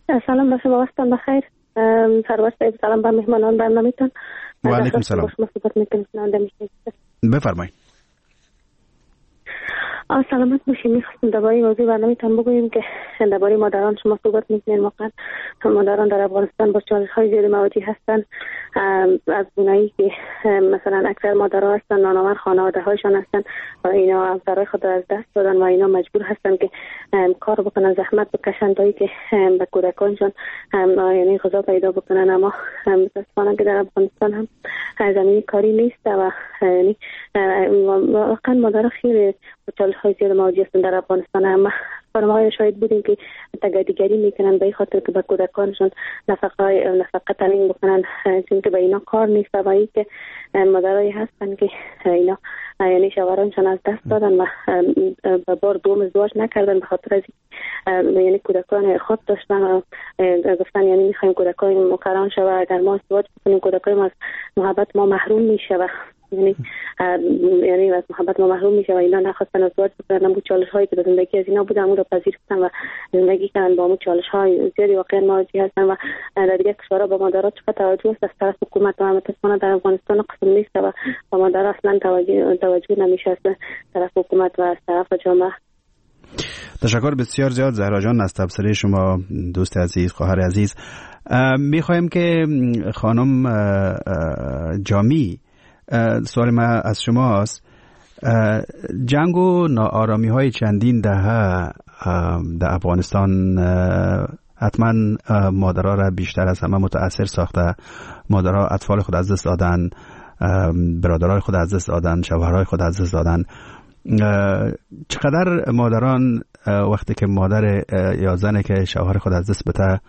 سلام به شما، وقتتان بخیر. سرور صاحب، سلام به مهمانان برنامه‌تان. و علیکم سلام. بفرمایید. سلامت باشید. می‌خواستم درباره موضوع برنامه‌تان بگویم که درباره مادران شما صحبت می‌کنید. واقعا مادران در افغانستان با چالش‌های زیادی مواجه هستند، از گونه‌ای که مثلا اکثر مادرها هستند نانآور خانواده‌هایشان هستند و اینا همسرای خود را از دست دادن و اینا مجبور هستند که کار بکنن، زحمت بکشن تا اینکه به کودکانشان یعنی غذا پیدا بکنن. اما متأسفانه که در افغانستان هم زمینه کاری نیست و یعنی واقعا مادرها خیلی چالش‌های زیاد مواجه هستند در افغانستان. اما خانم‌های شاهد بودیم که تگادیگری میکنن به این خاطر که به کودکانشون نفقه تامین بکنن، چون که به اینا کار نیست و این که مادرایی هستن که اینا یعنی شوهرانشون از دست دادن و به بار دوم ازدواج نکردن به خاطر از یعنی کودکان خود داشتن و گفتن یعنی میخوایم کودکان مقران شوه، اگر ما ازدواج بکنیم کودکان از محبت ما محروم میشه و یعنی از محبت ما محروم میشه و اینا نخواستن ازدواج بکنن. اون چالش‌هایی که در زندگی از اینا بودن اون رو پذیرفتن و زندگی کردن با اون چالش‌های زیادی واقعا مواجه هستن و در دیگه کشورها با مادرات چقدر توجه است از طرف حکومت و متأسفانه در افغانستان قسم نیست و با مادرات اصلا توجه نمیشه از طرف حکومت و از طرف جامعه. تشکر بسیار زیاد زهرا جان از تبصره شما دوست عزیز، خواهر عزیز. میخوایم که خانم جامی، سوال ما از شماست، جنگ و ناآرامی های چندین دهه در افغانستان حتما مادرها را بیشتر از همه متاثر ساخته. مادرها اطفال خود از دست دادن، برادرای خود از دست دادن، شوهرای خود از دست دادن. چقدر مادران وقتی که مادر یا زنی که شوهر خود از دست بده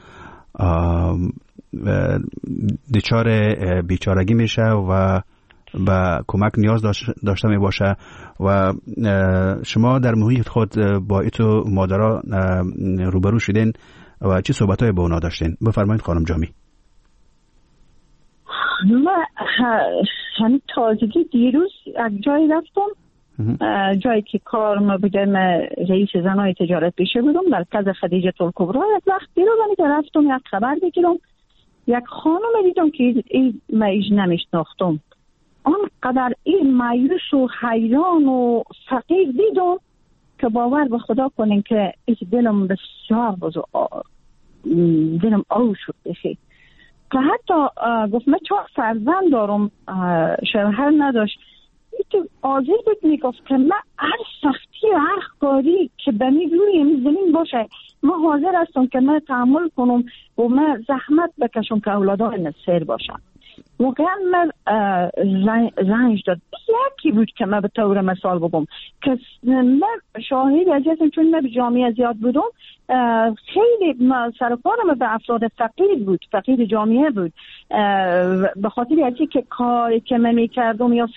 دچار بیچارگی میشه و با کمک نیاز داشته می باشه و شما در محیط خود با ایتو مادرها روبرو شدین و چه صحبت‌های با اونا داشتین؟ بفرمایید خانم جامی. من همین تازگی دیروز یک جایی رفتم، جایی که کارم بودم، رئیس زنای تجارت پیشه بودم، مرکز خدیجه الکبری. یک وقت دیروز رفتم یک خبر بگیرم، یک خانم دیدم که این مایج نمیشناختم. آنقدر این مایوس و حیران و فقیر دیدم که باور به خدا کنین که دلم بسیار دلم آو شد بخیر. که حتی گفت من 4 فرزند دارم، شوهر نداشت. این آزیر بود میگفت که من هر سختی و هر کاری که به روی زمین باشه من حاضر هستم که من تحمل کنم و من زحمت بکشم که اولادای نصیر باشم. واقعا من رنج داد. یکی بود که من به طور مثال بگم که من شاهد عزیزم، چون من به جامعه زیاد بودم، خیلی سرکارم به افراد فقیر بود، فقیر جامعه بود. به خاطر از که کاری که من میکردم یا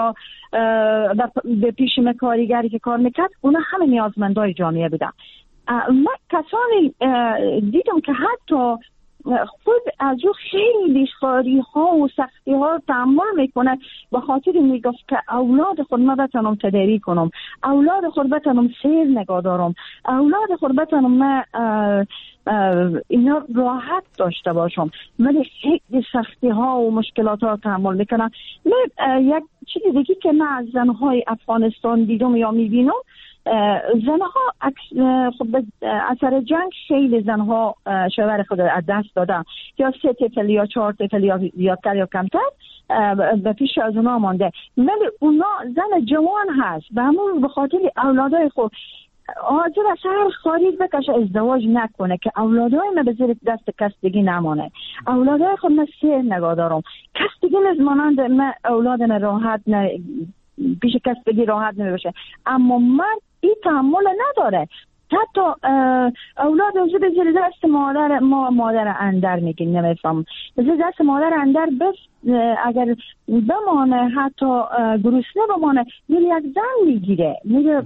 به پیشم کارگری که کار میکرد اونا همه نیازمندای جامعه بودن. من کسانی دیدم که حتی خود از او خیلی خاری ها و سختی ها تحمل میکنه به خاطر میگفت که اولاد خود من بتانم تداری کنم، اولاد خود بتانم سیر نگاه دارم، اولاد خود بتانم من اینا راحت داشته باشم، ولی خیلی سختی ها و مشکلات ها تحمل میکنم. یک چیزی دیگه که من از زنهای افغانستان دیدم یا میبینم، زنها خب اثر جنگ خیلی زنها شوهر خود از دست دادن، یا 3 طفل یا 4 طفل یا زیادتر یا کمتر به پیش از اونا مانده، ولی اونا زن جوان هست به همون به خاطر اولادای خود حاضر از هر خارج بکشه ازدواج نکنه که اولادای من به زیر دست کس دیگه نمانه. اولادای خود من سیر نگاه دارم، کس دیگه نزمانند من اولادم راحت پیش کس دیگه راحت نمیشه، اما من این تحمل نداره. حتی اولاد اوزی به زیر دست مادر اندر میگین، نمیفهم به زیر دست مادر اندر بس اگر بمانه حتی گرسنه بمانه میگه یک زن میگیره، میگه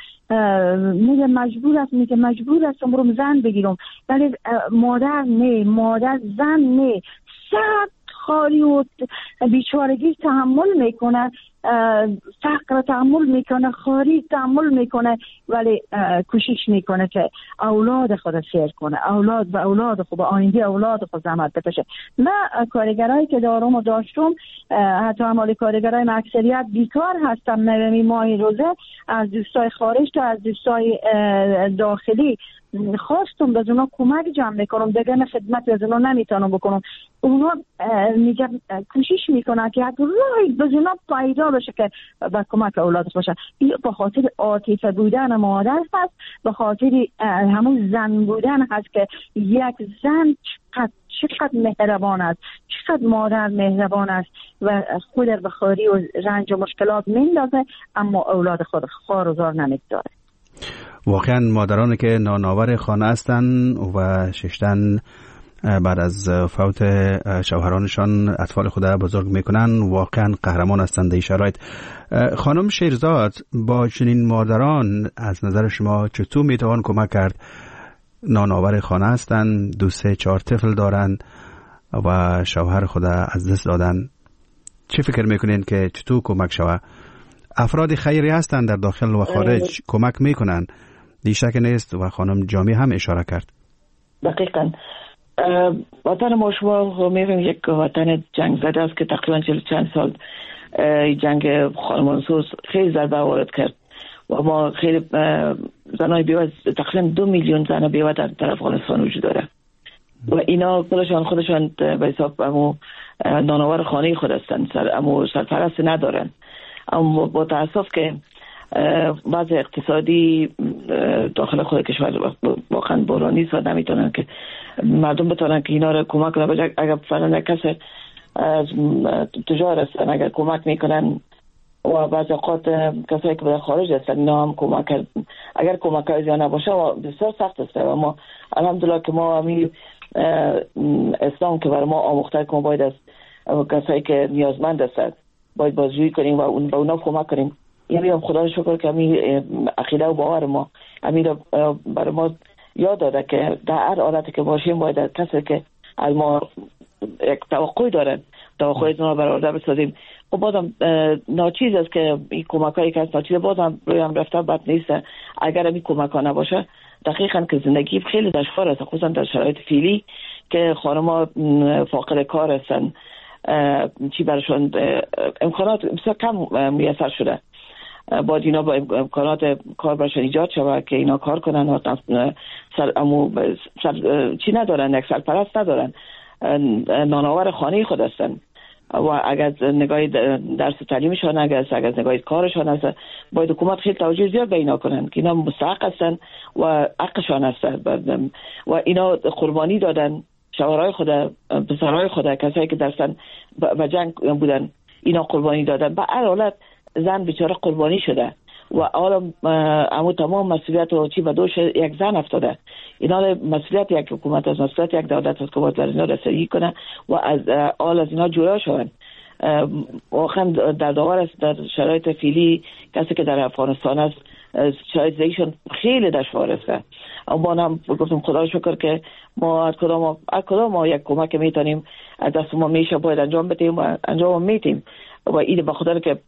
مجبور هستم برم زن بگیرم، ولی مادر نه، مادر زن نه، سخت خاری و بیچارگی تحمل میکنه. فقر تحمل میکنه، خواری تحمل میکنه، ولی کوشش میکنه که اولاد خود سیر کنه، اولاد خود، آینده اولاد خود زحمت بکشه. من کارگرایی که دارم و داشتم، حتی همال کارگرای اکثریت بیکار هستم، نمی ماهی روزه از دوستای خارج تا از دوستای داخلی خواستم به اونا کمک جمع میکنم، دیگه نه خدمت از اونا نمیتونم بکنم. اونا میگه کوشش میکنن که یک راهی به اونا پیدا بشه که به کمک اولادش باشه. این به خاطر عاطفه بودن مادر هست، به خاطر همون زن بودن هست که یک زن چقدر مهربان است، چقدر مادر مهربان است و خود به خواری و رنج و مشکلات میندازه، اما اولاد خود خوار و زار نمیگذاره. واقعا مادرانی که نانآور خانه هستند و ششتن بعد از فوت شوهرانشان اطفال خود بزرگ میکنن، واقعا قهرمان هستند در شرایط. خانم شیرزاد، با چنین مادران از نظر شما چطور میتوان کمک کرد؟ نانآور خانه هستند، 2-3-4 طفل دارن و شوهر خود از دست دادن. چه فکر میکنین که چطور کمک شود؟ افراد خیری هستند در داخل و خارج، کمک میکنن، دیشک نیست و خانم جامی هم اشاره کرد. دقیقاً وطن ما شما می‌بینیم یک وطن جنگ زده است که تقریباً 40 چند سال جنگ خانمانسوز خیلی ضربه وارد کرد و ما خیلی زنای بیوه، تقریباً 2 میلیون زن بیوه در افغانستان وجود داره و اینا خودشان به حساب امو نانآور خانه خود هستند، امو سرپرست ندارن. اما با تاسف که بعض اقتصادی داخل خود کشور واقعا بحرانی است و نمیتونن که مردم بتونن که اینا رو کمک کنن. اگر فعلا کسی از تجار هستن اگر کمک میکنن و بعض اوقات کسایی که به خارج هستن اینا هم کمک کرد، اگر کمک های زیاد نباشه بسیار سخت است و ما الحمدلله که ما همین اسلام که برای ما آموخته که ما باید از کسایی که نیازمند هستند باید بازجویی کنیم و به اونا کمک کنیم. یعنی هم خدا شکر که همین عقیده و باور ما همین برای ما یاد داده که در هر حالتی که باشیم باید کسی که از ما یک توقعی دارن توقعی اونا برآورده بسازیم. و بازم ناچیز است که این کمک هایی که از ناچیز بازم روی هم رفته بد نیست. اگر این کمک ها نباشه دقیقاً که زندگی خیلی دشوار است، خصوصا در شرایط فعلی که خانم‌ها فاقد کار هستن، چی برشون امکانات بسیار کم میسر شده. باید اینا با امکانات کار برشون ایجاد شود که اینا کار کنن و چی ندارن، یک سرپرست ندارن، نانآور خانه خود هستن و اگر نگاه درس تعلیمشان اگر نگاه کارشان هست باید حکومت خیلی توجه زیاد به اینا کنن که اینا مستحق هستن و حقشان هستن و اینا قربانی دادن، شوهرای خود، پسرای خود، کسایی که درستن و جنگ بودن اینا قربانی دادن. به هر حالت زن بیچاره قربانی شده و حالا امو تمام مسئولیت و چی به دوش یک زن افتاده. اینا مسئولیت یک حکومت از مسئولیت یک دولت است که باید بر اینا رسیدگی کنه و از اینا جدا شون. واقعا در داور است در شرایط فعلی کسی که در افغانستان است شرایط زندگیشون خیلی دشوار است. اما من گفتم خدا شکر که ما از کدام ما یک کمک میتونیم از دست ما میشه باید انجام بدیم و انجام میدیم و این به خاطر که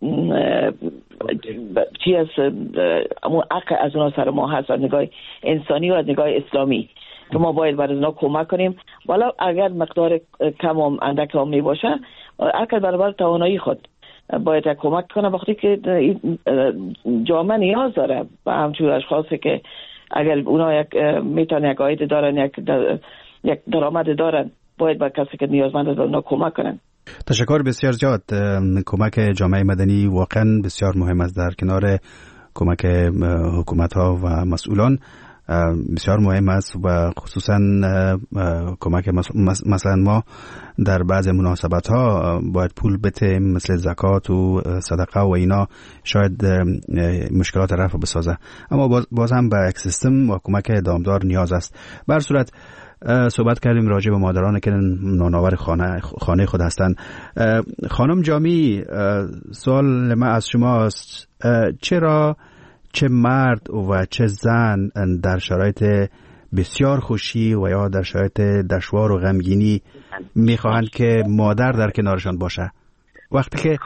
چی از اما حق از اونا سر ما هست از نگاه انسانی و از نگاه اسلامی که ما باید برای اونا کمک کنیم ولی اگر مقدار کم و اندک هم می باشه اگر برابر توانایی خود باید کمک کنه وقتی که جامعه نیاز داره و همچون اشخاصی که اگر اونا میتونن یک عاید دارن یک درآمد دارن باید با کسی که نیازمند است اونا کمک کنن. تشکر بسیار زیاد. کمک جامعه مدنی واقعا بسیار مهم است در کنار کمک حکومت ها و مسئولان بسیار مهم است و خصوصا کمک مثلا ما در بعض مناسبت ها باید پول بده مثل زکات و صدقه و اینا شاید مشکلات رفع بسازه اما باز هم به یک سیستم و کمک دامدار نیاز است. بر صورت صحبت کردیم راجع به مادران که نانآور خانه خود هستند. خانم جامی سوال من از شماست چرا چه مرد و چه زن در شرایط بسیار خوشی و یا در شرایط دشوار و غمگینی میخواهند که مادر در کنارشان باشه؟ وقتی که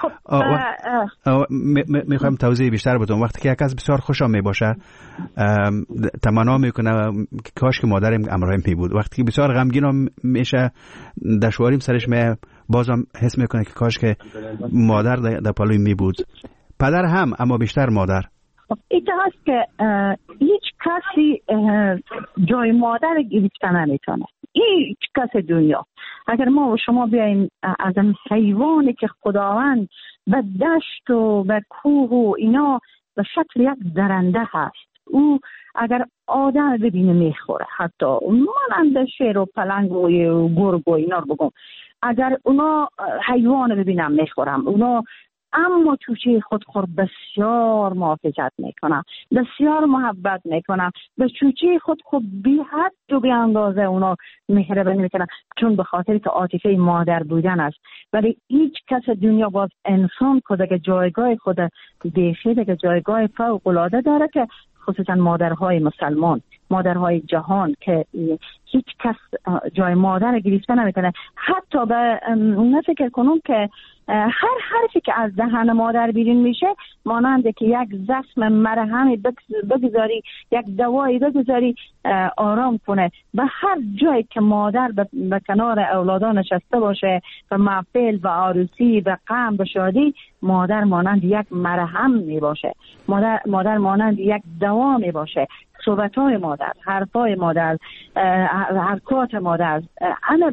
میخوایم توضیح بیشتر بدم، وقتی که یک کس بسیار خوشم میباشه تمنا میکنه که کاش که مادرم همراهم می بود. وقتی که بسیار غمگین میشه دشواریم سرش بازم حس میکنه که کاش که مادر در پلوی می بود. پدر هم، اما بیشتر مادر. این هست که هیچ کسی جای مادر گرفتن نمیتونه، هیچ کس دنیا. اگر ما و شما بیاییم از این حیوانی که خداوند به دشت و به کوه و اینا به شکل یک درنده هست، او اگر آدم ببینه میخوره، حتی مانند شیر و پلنگ و گرگ و اینا رو بگم، اگر اونا حیوان ببینم میخورم اونا، اما چوچه خودخور بسیار محافظت میکنم، بسیار محبت میکنم، به چوچه خودخور بی حد و بی اندازه اونا مهربانی میکنم، چون به خاطر که عاطفه مادر بودن است. ولی هیچ کس دنیا باز انسان که دیگه جایگاه خود دیگه دیگه جایگاه فوق العاده داره، که خصوصا مادرهای مسلمان، مادرهای جهان، که هیچ کس جای مادر گرفته نمیتونه. حتی به فکر کنم که هر حرفی که از دهن مادر بیرون میشه مانند که یک زخم مرهمی بگذاری، یک دوایی بگذاری آرام کنه. به هر جایی که مادر به کنار اولادان نشسته باشه، به محفل، به عروسی، به غم، به شادی، مادر مانند یک مرهم می باشه، مادر مانند یک دوا می باشه. صحبت‌های مادر، حرفای مادر، حرکات مادر، انا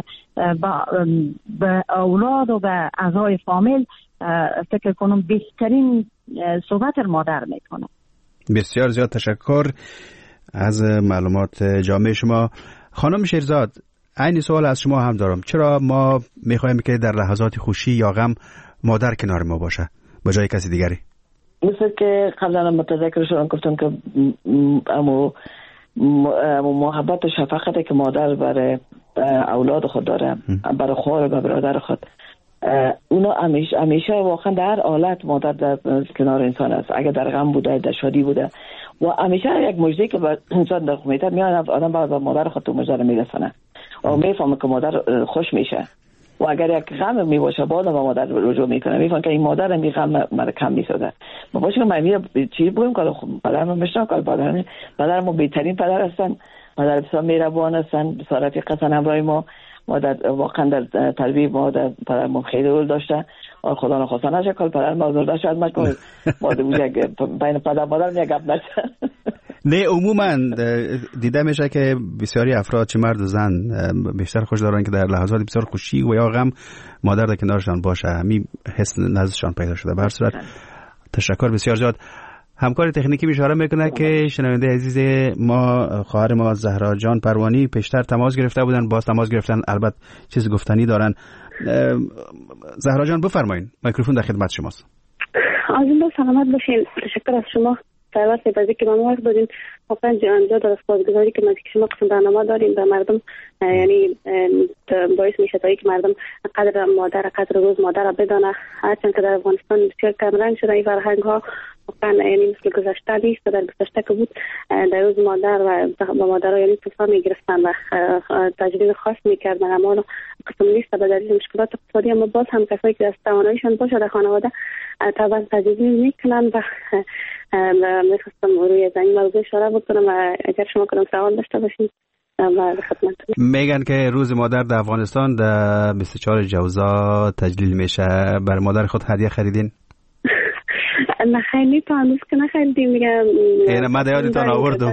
به اولاد و به اعضای فامیل فکر کنم بهترین صحبت مادر میکنه. بسیار زیاد تشکر از معلومات جامع شما. خانم شیرزاد، عین سوال از شما هم دارم. چرا ما میخوایم که در لحظات خوشی یا غم مادر کنار ما باشه به جای کسی دیگری؟ مثل که قبلا متذکر شدم گفتم که محبت و شفقتی که مادر برای اولاد خود داره، برای خواهر و برادر خود، اونا همیشه واقعا در هر حالت مادر در کنار انسان است. اگر در غم بوده، در شادی بوده، و همیشه یک مژده که به انسان در میاد، میاد آدم به مادر خود تو مژده میرسونه و میفهمه که مادر خوش میشه. و اگر یک غم می باشه باید به مادر رجوع میکنه، میفهمه که این مادر این غم مرا کم میسازه. ما باشه که من چی بگم که پدرم مشتاق کار پدرم بهترین پدر هستن، پدر بسیار مهربان هستن، بسیار رفیق هستن همراه ما. واقعا در تربیت ما پدرم خیلی رول داشته. خدا نخواسته نشه که پدرم آزرده شد مجبور بین پدر مادر یک گپ نشه. نه، عموما دیده میشه که بسیاری افراد، چه مرد و زن، بیشتر خوش دارن که در لحظات بسیار خوشی و یا غم مادر در کنارشان باشه. همین حس نزدشان پیدا شده. به هر صورت تشکر بسیار زیاد. همکار تکنیکی اشاره میکنه که شنونده عزیز ما، خواهر ما زهرا جان پروانی، پیشتر تماس گرفته بودن، باز تماس گرفتن، البته چیز گفتنی دارن. زهرا جان بفرمایید، میکروفون در خدمت شماست. عزیزان سلامت باشین. تشکر از شما سرور سپاسی که ما وقت دادین. واقعا جا در سپاسگزاری که نزدیک شما قسم برنامه داریم به مردم، یعنی باعث میشه تا که مردم قدر مادر، قدر روز مادر را بدانه. هرچند که در افغانستان بسیار کم رنگ شده این فرهنگ ها، واقعا یعنی مثل گذشته نیست. در گذشته که بود در روز مادر و با مادرها یعنی تفاهم میگرفتن و تجلیل خاص میکردن، اما قسم نیست به دلیل مشکلات اقتصادی. اما باز هم کسایی که از تواناییشان باشه در خانواده طبعا تجلیل میکنن. و میخواستم روی این موضوع اشاره بکنم و اگر شما کنم سوال داشته باشید و خدمتتون. میگن که روز مادر در افغانستان در 24 جوزا تجلیل میشه. بر مادر خود هدیه خریدین؟ نه خیلی تا هنوز که نخریدیم دیگه. یعنی من یادتان آوردم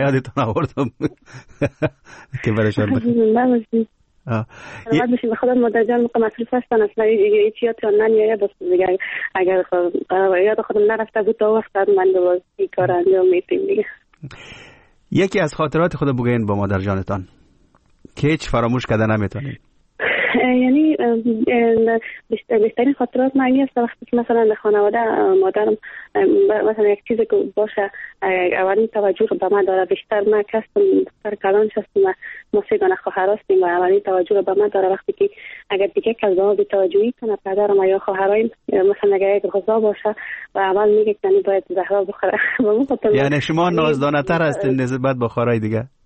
که برشان بخیر. بعد بشین به خدا مادر جان مصروف هستن، اصلا هیچ یادتان نمیاد دیگه. اگر یاد خودم نرفته بود تا وقت من دوباره این کار انجام میدیم دیگه. یکی از خاطرات خود بگین با مادر جانتان که هیچ فراموش کردن نمیتونین. یعنی بهترین خاطرات من است وقتی که مثلا در خانواده مادرم مثلا یک چیزی که باشه اولین توجه به من داره. بیشتر من کسیم در کلان هستم و ما سه دانه خواهر هستیم و اولین توجه به من داره. وقتی که اگر دیگه کس به ما بی‌توجهی کنه، پدرم یا خواهرایم، مثلا اگر یک غذا باشه و اول میگه که باید زهرا بخوره. یعنی شما نازدانه تر هستین نسبت به خواهرای دیگه؟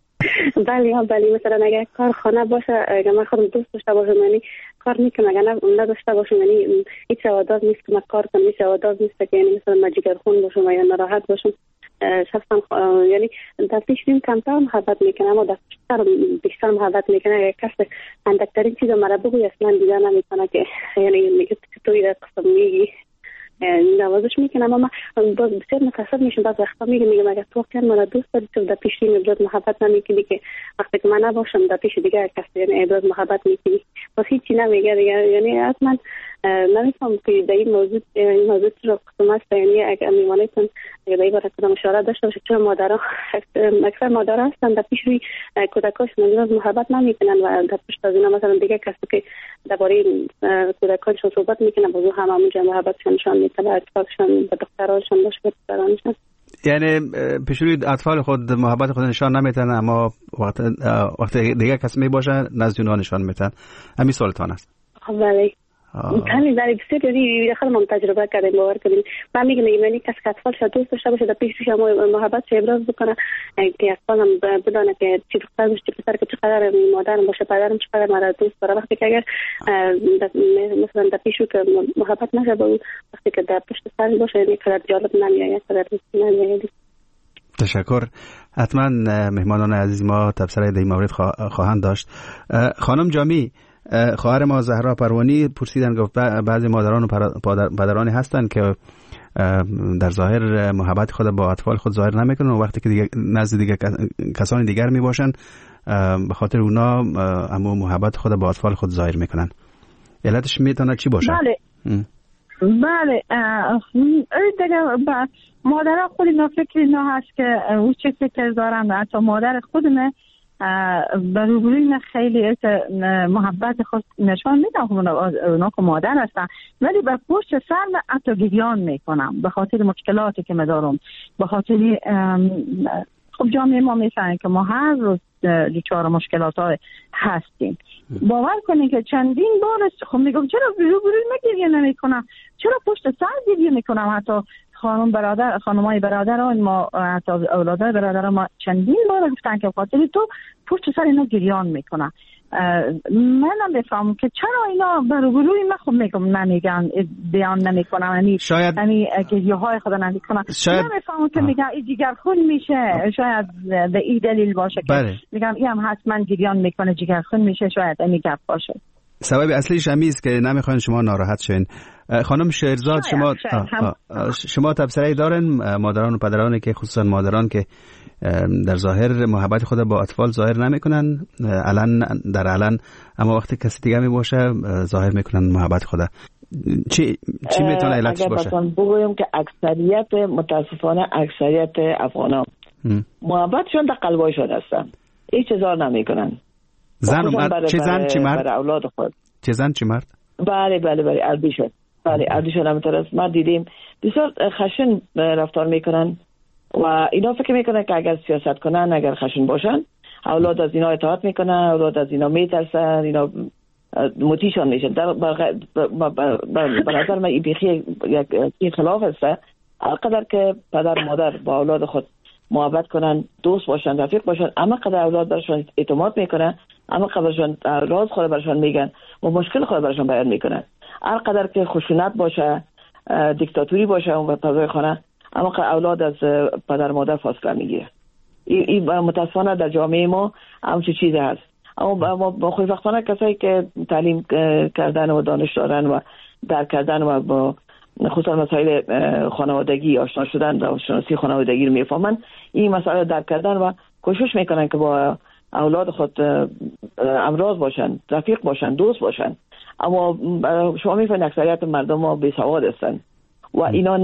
بله مثلا اگر کارخانه باشه، اگر من خودم دوست داشته باشم یعنی کار میکنم، اگر نداشته باشم یعنی هیچ سوادات نیست که من کار کنم، هیچ سوادات نیست که یعنی مثلا من جگرخون باشم یا ناراحت باشم. شخصا یعنی در پیش بیم کمتر محبت میکنم اما در بیشتر محبت میکنه. اگر کس اندکترین چیز مرا بگوی اصلا دیگر نمیکنه که یعنی میگه تو این قسم میگی نوازش میکنم. اما باز بسیار متاسف میشم بعض وقتا میگم اگر تو واقعا من دوست داری تو در پیش ابراز محبت نمیکنی که وقتی که من نباشم در پیش دیگر کسی یعنی ابراز محبت میکنی باز هیچی نمیگه دیگر. یعنی اصلا نمیفهم که در این موضوع رو قسم است. یعنی اگر میمانیتون اگر در این باره کدام اشاره داشته باشه چون مادرها اکثر مادرها هستن در پیش روی کودکاشون ابراز محبت نمیکنن و در پشت از اینا مثلا دیگه کسی که درباره کودکانشون صحبت میکنن باز هم همونجا محبتشون نشان میده به اطفالشون، به دخترانشون باشه به پسرانشون. یعنی پیش روی اطفال خود محبت خود نشان نمیتن اما وقتی دیگه کسی میباشه نزد اونها نشان میتن. همین سوالتان است. بله همین در بسیار دیگه خیلی ما تجربه کردیم باور کنیم. من میگم یعنی کسی که اطفالش دوست داشته باشه در پیش شما محبتش ابراز بکنه که اطفالم بدونه که چی دختر باشه چی پسر که چقدر مادرم باشه پدرم چقدر مرا دوست داره. وقتی که اگر مثلا در پیشو که محبت نشه با وقتی که در پشت سر باشه یعنی کدر جالب نمیاد کدر دوست نمیاد. تشکر. حتما مهمانان عزیز ما تبصره در این مورد خواهند داشت. خانم جامی، خواهر ما زهرا پروانی پرسیدن گفت بعضی مادران و پدرانی هستند که در ظاهر محبت خود با اطفال خود ظاهر نمیکنن و وقتی که دیگه نزد دیگه کسانی دیگر میباشن به خاطر اونا اما محبت خود با اطفال خود ظاهر میکنن. علتش میتونه چی باشه؟ بله دیگه مادرها خود اینا فکر اینا هست که او چه فکر دارن. حتی مادر خودمه بروبروی خیلی محبت خود نشان میدم اونا که مادر هستن ولی به پشت سر حتی گریان میکنم به خاطر مشکلاتی که میدارم. به خاطر خب جامعه ما میفهمن که ما هر روز دچار مشکلات های هستیم. باور کنید که چندین بار خب میگم چرا روبروی گریه نمیکنم، چرا پشت سر گریه میکنم. حتی خانمای برادر ما حتی اولادای برادر ما چندین بار گفتن که خاطر تو پشت سر اینا گریان میکنن. منم بفهمم که چرا اینا بروبروی من خب میگم نمیگن بیان نمیکنم یعنی گریه های خدا نمیکنم. نمیفهمم که میگن این جگرخون میشه. شاید به این دلیل باشه که میگم این هم حتما گریان میکنه جگرخون میشه. شاید این گپ باشه. سبب اصلیش همین است که نمیخواین شما ناراحت شین. خانم شهرزاد شما تبصره دارن مادران و پدرانی که خصوصا مادران که در ظاهر محبت خود با اطفال ظاهر نمیکنن علن اما وقتی کسی دیگه می باشه ظاهر میکنن محبت خود. چی میتونه علتش باشه؟ بگویم که اکثریت متاسفانه اکثریت افغانان محبتشون در قلبایشون هستن، هیچ اظهار نمیکنن. زن و مرد، چه زن چه مرد؟ اولاد خود چه زن چه مرد؟ بله اردیشون. بله اردیشون هم طرف ما دیدیم بسیار خشن رفتار میکنن و اینا فکر میکنن که اگر سیاست کنن اگر خشن باشن اولاد از اینا اطاعت میکنن، اولاد از اینا میترسن، اینا متیشان میشن. به نظر من این بیخی یک خلاف است. هرقدر که پدر مادر با اولاد خود محبت کنن، دوست باشن، رفیق باشن، اما قدر اولاد برشان اعتماد میکنن، اما قدرشان راز خود برشان میگن و مشکل خود برشان بیان میکنن. هر قدر که خشونت باشه، دیکتاتوری باشه اون فضای خانه، اما اولاد از پدر مادر فاصله میگیره. این متاسفانه در جامعه ما همچین چیزی هست. اما با خوشبختانه کسایی که تعلیم کردن و دانش دارن و درک کردن و با خصوصا مسائل خانوادگی آشنا شدن و شناسی خانوادگی رو میفهمن، این مسائل درک کردن و کوشش میکنن که با اولاد خود همراز باشن، رفیق باشن، دوست باشن. اما شما میفهمید اکثریت مردم ما بی سواد هستن و اینا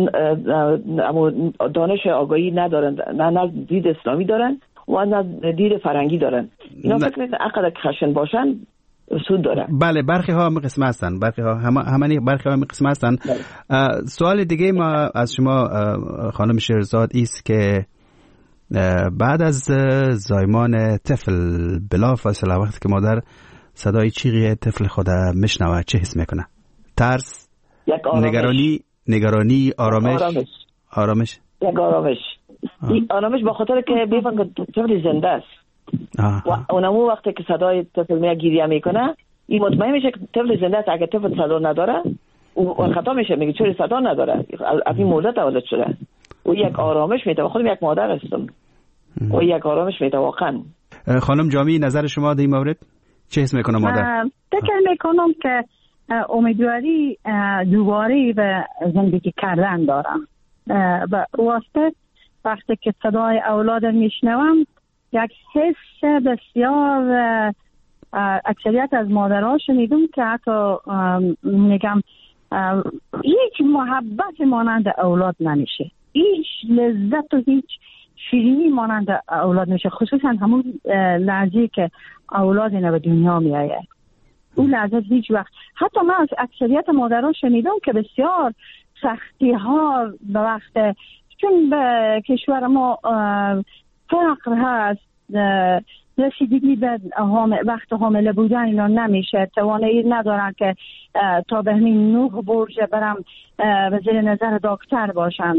دانش آگاهی ندارن، نه دید اسلامی دارن و نه دید فرنگی دارن. اینا فکر میکنن اقدر که خشن باشن سود داره. بله برخی ها هم قسم هستن، برخی ها هم قسم هستن. سوال دیگه ما از شما خانم شهرزاد است که بعد از زایمان طفل بلافاصله وقتی که مادر صدای چیغی طفل خود میشنوه چه حس میکنه؟ ترس، نگرانی، آرامش. یک آرامش. این آرامش به خاطر که بفهمه که طفل زنده است. و اونمو وقتی که صدای طفل میاد گریه میکنه این مطمئن میشه که طفل زنده است. اگه طفل صدا نداره اون خطا میشه، میگه چرا صدا نداره، از این مولد تولد شده. او یک آرامش میده، خودم یک مادر هستم و یک آرامش میده واقعا. خانم جامی نظر شما در این مورد چه حس میکنه مادر؟ فکر میکنم که امیدواری دوباره به زندگی کردن دارم. و واسه وقتی که صدای اولاد میشنوم یک حس بسیار اکثریت از مادرها شنیدم که حتی میگم هیچ محبت مانند اولاد نمیشه، هیچ لذت و هیچ شیرینی مانند اولاد نمیشه، خصوصا همون لحظه که اولاد اینا به دنیا میآید. اون لحظه هیچ وقت، حتی من از اکثریت مادرها شنیدم که بسیار سختی ها به وقت، چون به کشور ما فقر هست، رسیدگی به وقت حامله بودن اینا نمیشه، توانایی ندارن که تا به همین 9 برج برم به زیر نظر دکتر باشم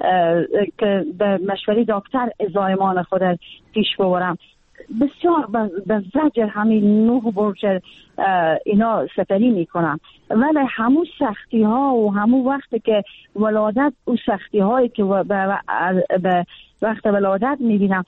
که به مشوره دکتر زایمان خود پیش ببرم. بسیار به زجر همین 9 برج اینا سفری میکنم، ولی همون سختی ها و همون وقتی که ولادت و سختی هایی که به وقت ولادت میبینم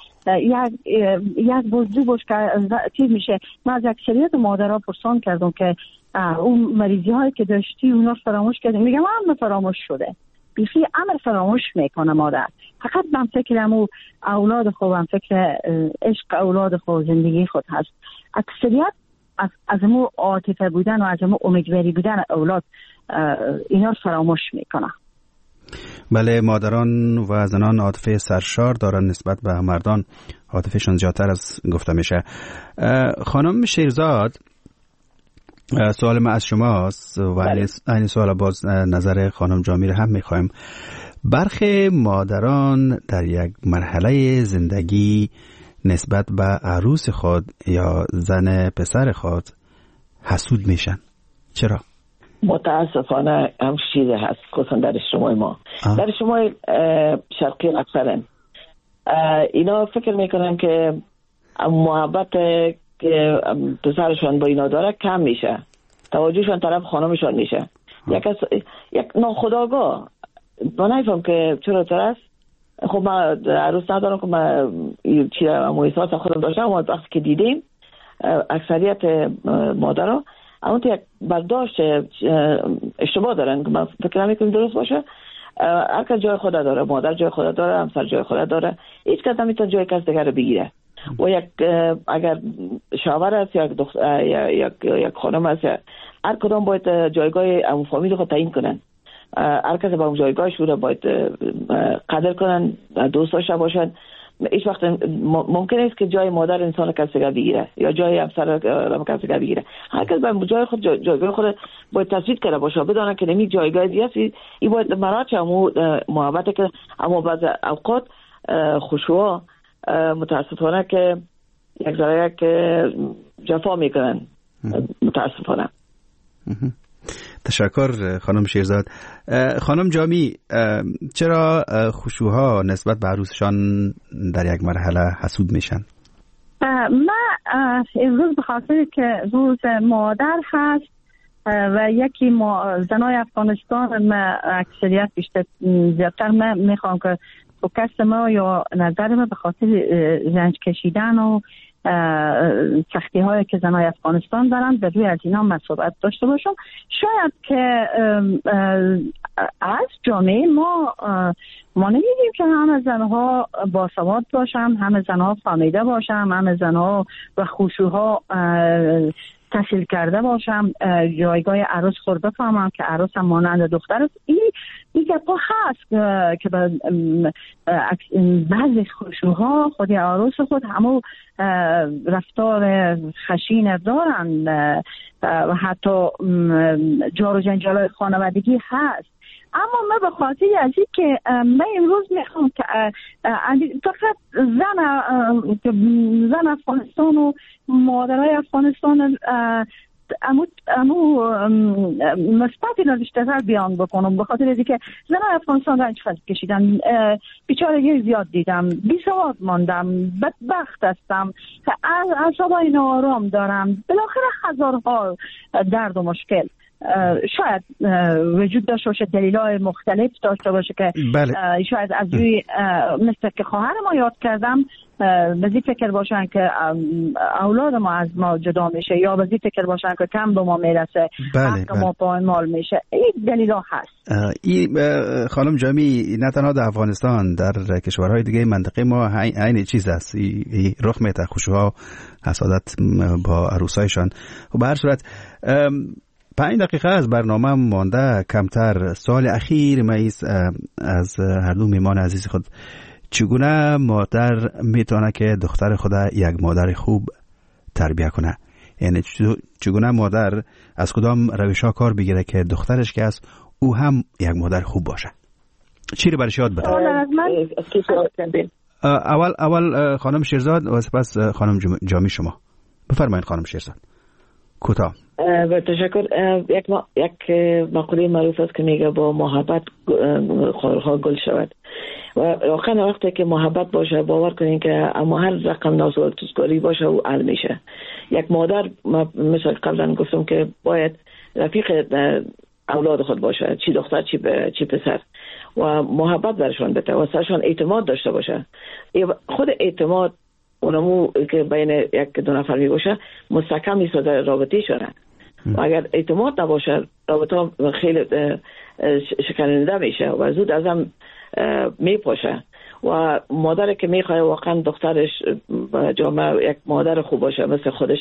یک بزرگ باش که تیر میشه. من از اکثریت مادرها پرسان کردم که اون مریضی هایی که داشتی اونا فراموش کردیم، میگم همه فراموش شده، بیخی امر فراموش میکنه مادر. فقط من فکرم او اولاد خودم، فکر عشق اولاد خود، زندگی خود هست. اکثریت از امو عاطفه بودن و از امو امیدواری بودن اولاد اینا فراموش میکنه. بله، مادران و زنان عاطفه سرشار دارن نسبت به مردان، عاطفهشون زیادتر از گفته میشه. خانم شیرزاد، سوال ما از شماست و این سوال باز نظر خانم جامی رو هم میخوایم. برخی مادران در یک مرحله زندگی نسبت به عروس خود یا زن پسر خود حسود میشن. چرا؟ متاسفانه هم چیزی هست، خصوصا در اجتماع ما، در اجتماع شرقی اکثرا اینا فکر میکنن که محبت که پسرشون با اینا داره کم میشه، توجهشون طرف خانمشون میشه. یک ناخودآگاه من نفهم که چرا است. خب من عروس ندارم که من چی احساس خودم داشتم، و وقتی که دیدیم اکثریت مادرها اون یک برداشت اشتباه دارن که من فکر نمی‌کنم درست باشه. هر کس جای خود داره، مادر جای خود داره، همسر جای خود داره، هیچ کس نمیتونه جای کس دیگر رو بگیره. و اگر شوهر است یا یک خانم است، هر کدام باید جایگاه اون فامیل خود تعیین کنن. هر کس با اون جایگاهش رو باید قدر کنن، دوست داشته باشن. هیچ وقت ممکن است که جای مادر انسان کسی دیگر بگیره یا جای همسر کسی دیگر بگیره. هر کس به جای خود جایگاه خود باید تثبیت کرده باشه، بدونه که نمی جایگاه دیگه است. این باید مراجع محبت که اما بعض اوقات خشوع متاسفانه که یک ذره که جفا میکنن متاسفانه. تشکر خانم شیرزاد. خانم جامی، چرا خشوع‌ها نسبت به عروسشان در یک مرحله حسود میشن؟ من امروز به خاطر که روز مادر هست و یکی زنای افغانستان، من اکثریت زیادتر من میخوام که فوکس ما یا نظر ما به خاطر رنج کشیدن و سختی هایی که زنای افغانستان دارن به روی از اینا من صحبت داشته باشم. شاید که از جامعه ما نمیدیم که همه زنها باسواد باشن، همه زنها فهمیده باشن، همه زنها و خشوع‌ها تحصیل کرده باشم، جایگاه عروس خود بفهمم که عروس هم مانند دختر است. این گپا هست که بعضی خشوع‌ها خودی عروس خود همو رفتار خشین دارن و حتی جار و جنجال خانوادگی هست. اما من به خاطر از این که من امروز میخوام که فقط زن افغانستان و مادرای افغانستان امو مثبت اینا بیشتر بیان بکنم، به خاطر اینکه زنان افغانستان رنج کشیدن، بیچارگی زیاد دیدم، بی‌سواد ماندم، بدبخت هستم، اعصابای ناآرام دارم، بالاخره هزارها درد و مشکل شاید وجود داشته باشه، دلایل مختلف داشته باشه که شاید از روی مثل که خواهر ما یاد کردم بزی فکر باشن که اولاد ما از ما جدا میشه، یا بزی فکر باشن که کم به ما میرسه، حق ما پایمال میشه. این دلیلا هست. این خانم جامی نه تنها در افغانستان، در کشورهای دیگه منطقه ما این چیز است، رخ میده، خشوها حسادت با عروسایشان. و به هر صورت 5 دقیقه از برنامه مانده کمتر. سوال اخیر ما از هر دو میمان عزیز خود، چگونه مادر میتونه که دختر خود یک مادر خوب تربیت کنه؟ یعنی چگونه مادر از کدام روش‌ها کار بگیره که دخترش که است او هم یک مادر خوب باشه؟ چی رو برش یاد بده؟ اول خانم شیرزاد و سپس خانم جامی. شما بفرمایید خانم شیرزاد. کوتاه. با تشکر. یک مقوله معروف است که میگه با محبت خارها گل شود، و واقعا وقتی که محبت باشه باور کنین که اما هر رقم نازوالتوزگاری باشه او حل میشه. یک مادر مثل قبلا گفتم که باید رفیق اولاد خود باشه، چی دختر چی پسر، و محبت برشون بده و سرشون اعتماد داشته باشه. خود اعتماد اونمو که بین یک دو نفر می باشه مستحکم میسازه رابطه شونه. و اگر اعتماد نباشه رابطه خیلی شکننده میشه و زود از هم میپاشه. و مادر که میخواه واقعا دخترش جامعه یک مادر خوب باشه مثل خودش،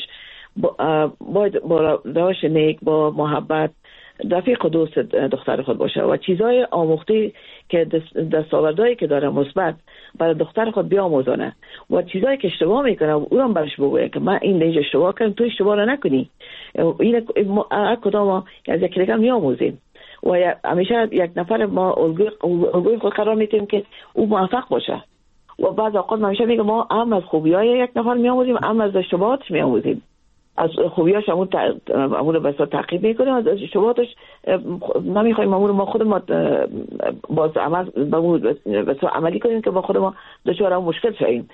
باید با روش نیک، با محبت رفیق و دوست دختر خود باشه و چیزای آموختی که دستاوردهایی که داره مثبت برای دختر خود بیاموزونه و چیزایی که اشتباه میکنه او هم برش بگویه که من این دیگه اشتباه کردم، تو اشتباه رو نکنی. این کدام از یک رقم میاموزیم و همیشه یک نفر ما الگوی خود قرار میدیم که او موفق باشه. و بعض اوقات همیشه میگم ما هم از خوبیای یک نفر میاموزیم، هم از اشتباهاتش میاموزیم. از خوبیاش امور بسیار تعقیب میکنیم، از اشتباهاتش نمیخوایم امور ما خود ما باز عمل بسیار عملی کنیم که با خود ما دچار مشکل شویم.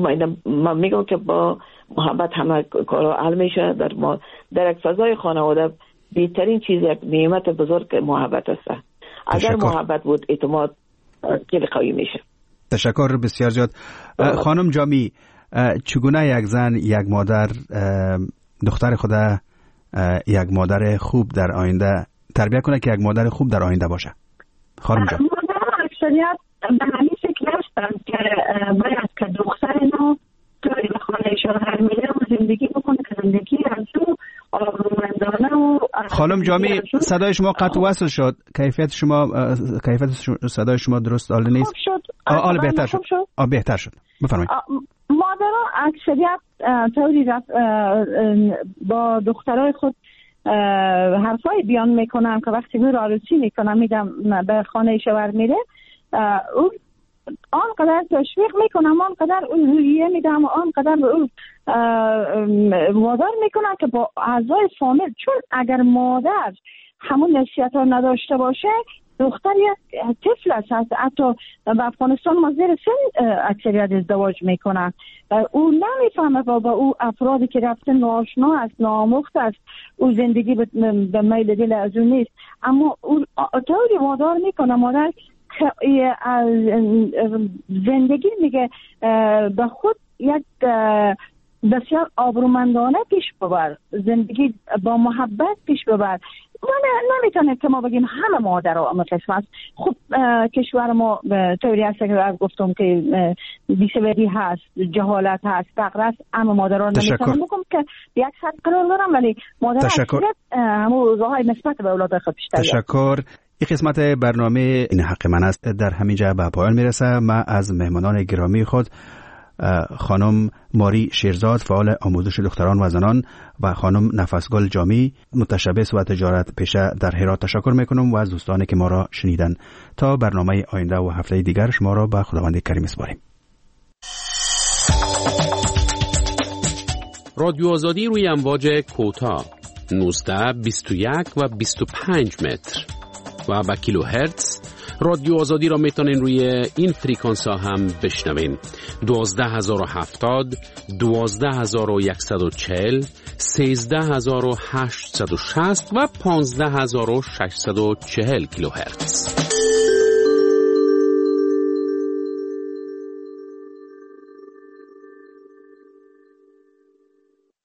من میگم که با محبت همه کارا حل میشه. در یک فضای خانواده بهترین چیز یک نعمت بزرگ محبت است. اگر محبت بود اعتماد خیلی قوی میشه. تشکر بسیار زیاد. خانم جامی، چگونه یک زن، یک مادر دختر خود یک مادر خوب در آینده تربیت کنه که یک مادر خوب در آینده باشه؟ خانم جان. مادر اکثریت به همین فکر هستن که باید که دختر نو توی به خانه شوهر میره و زندگی بکنه که زندگی از او آرومندانه و خانم جامی صدای شما قطع وصل شد. کیفیت صدای شما درست حال نیست. حالا بهتر شد. بهتر شد. بفرمایید. مادرها اکثریت طوری با دخترای خود حرفای بیان میکنن که وقتی میره عروسی میکنن میدم به خانه شوهر میره، آنقدر تشویق میکنم، آنقدر اون رویه میدم، آنقدر به اون وادار میکنم که با اعضای فامیل، چون اگر مادر همون نصیحت ها نداشته باشه دختر یک طفل است. حتی به افغانستان ما زیر سن اکثریت ازدواج میکنن. او نمیفهمه با او افرادی که رفته ناآشنا است، ناآموخت است، او زندگی به میل دل از اون نیست، اما او طوری وادار میکنه مادر زندگی میگه به خود یک بسیار آبرومندانه پیش ببر، زندگی با محبت پیش ببر. نمیتونه که ما بگیم همه مادرها اما قسم است. خب کشور ما طوری هست که از گفتم که بیسوادی هست، جهالت هست، فقر است، اما مادرها نمیتونه بگم که یک صد قرار دارم، ولی مادرها اکثریت همون راه های مثبت به اولاد خود بیشتر. تشکر. این قسمت برنامه این حق من است در همینجا به پایان میرسه. من از مهمانان گرامی خود خانم ماری شیرزاد، فعال آموزش دختران و زنان، و خانم نفسگل جامی، متشبث و تجارت پیشه در هرات تشکر میکنم و از دوستانی که ما را شنیدن. تا برنامه آینده و هفته دیگر شما را به خداوند کریم میسپاریم. رادیو آزادی روی امواج کوتاه 19, 21 و 25 متر و با کیلو هرتز. رادیو آزادی را میتونین روی این فریکانس ها هم بشنوین. 12070، 12140، 13860 و 15640 کیلوهرتز.